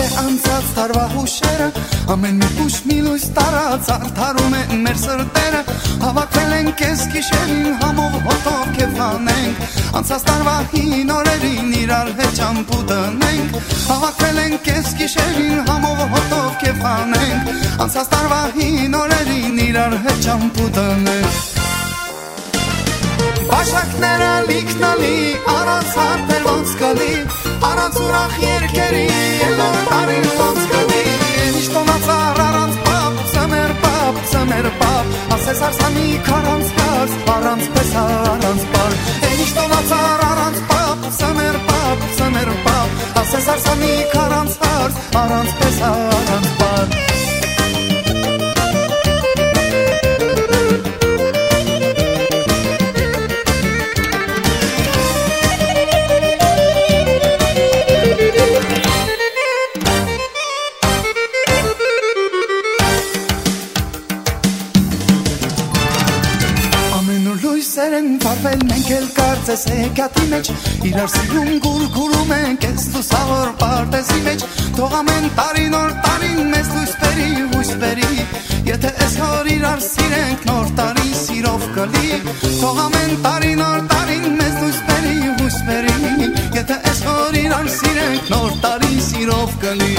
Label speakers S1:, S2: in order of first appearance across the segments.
S1: անցած տարվա հուշերը, ամեն մի հուշ մի լույս տարած արդարում են մեր սրտերը, հավաքվել ենք ես գիշերին համով հոտով կեփանենք, անցած տարվա հին օրերին իրար հետ ճամփու դնենք, հավաքվել ենք ես գիշերին համով հոտով կեփանենք, անցած տարվա հին օրերին իրար հետ ճամփու դնենք. Բաշակները լիքնալի, առանց հարդեր ոնց կլի, առանց ուրախ երկերի, ելոր տարին ոնց կլի, ինչ տոնացար առանց պապ, ծմեր պապ, ասես արսանի քարանց պարս, առանց պես առանց պար, ինչ տոնացար առանց պապ, ծմեր պապ, ասես արսանի քարանց պարս, առանց պես առանց պար. Վարվել մենք էլ կարծես հեքիաթի մեջ, իրար սիրում գուրգուրում ենք ես լուսավոր պարտեզի մեջ, թող ամեն տարի նոր տարին մեզ լույս բերի, եթե այս հոր իրար սիրենք նոր տարի սիրով կլի, թող ամեն տարի նոր տարին մեզ լույս բերի, եթե այս հոր իրար սիրենք նոր տարի սիրով կլի.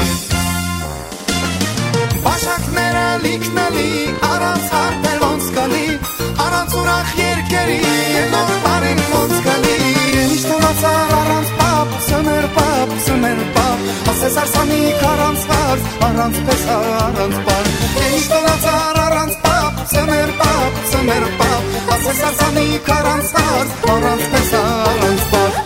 S1: Բաշակները լիքնալի, առանց հարդեր ոնց կլի, առանց ուրախ երկերի, ելոր տարին ոնց կլի, ինչ տոնացար առանց պապ, ծմեր պապ, ասես արսանի քարանց հարց, առանց պես առանց պար, ինչ տոնացար առանց պապ, ծմեր պապ, ասես արսանի քարանց հարց, առանց պես առանց պար.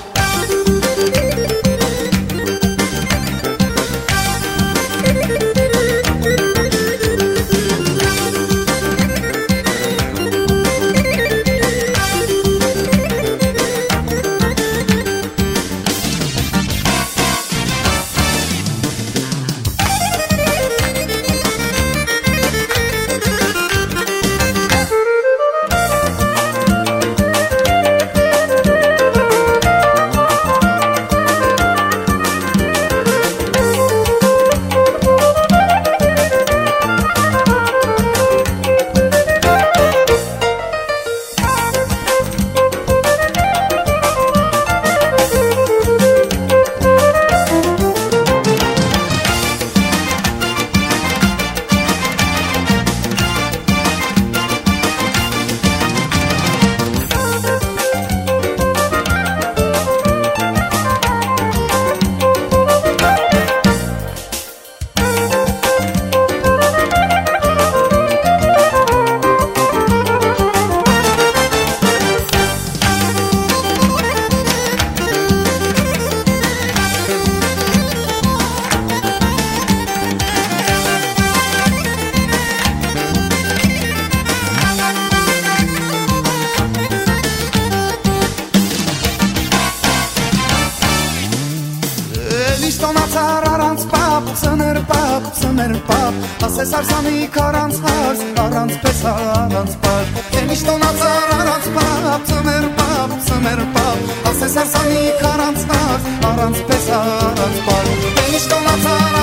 S1: Ծմեր պապ, ասես արսանի քարանց հարց, առանց պես առանց պար, ինչ տոնացար առանց պապ, ծմեր պապ, ասես արսանի քարանց հարց, առանց պես առանց պար, ինչ տոնացար